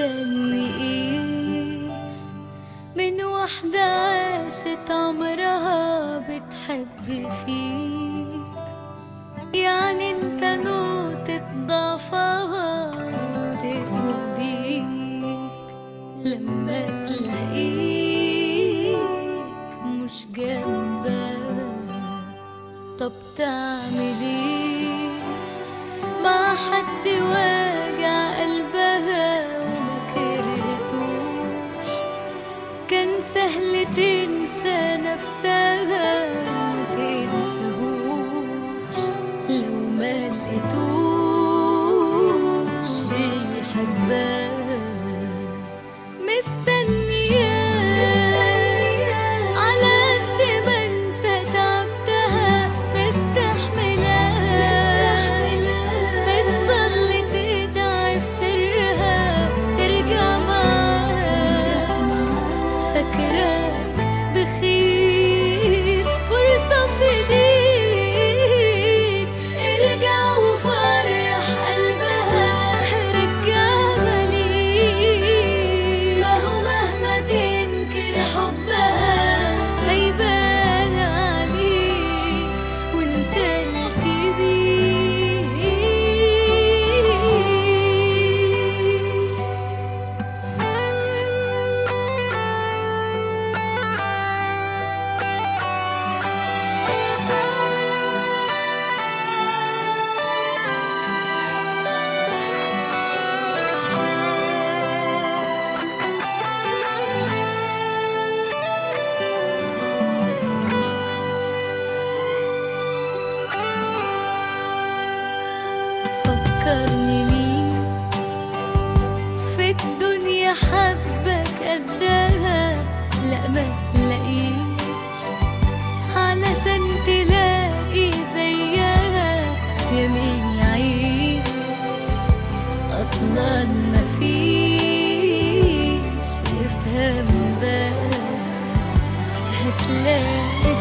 مستني ايه من وحدة عاشت عمرها بتحب فيك؟ يعني انت نقطة ضعفها وبتقوى بيك لما تلاقيك مش جنبها. طب تعمل ايه مع حد واجع قلبها وما كرهتوش؟ كان سهل تنسى نفسها وما تنساهوش لو ما لقيتوش بيحبها. فكرني مين في الدنيا حبك قدها؟ لا ما تلاقيش علشان تلاقي زيها يا مين يعيش اصلا مفيش. افهم بقى هتلاقي